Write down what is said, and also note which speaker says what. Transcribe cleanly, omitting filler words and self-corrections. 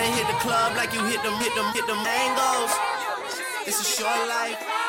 Speaker 1: hit the club like you hit them mangoes. It's a short life.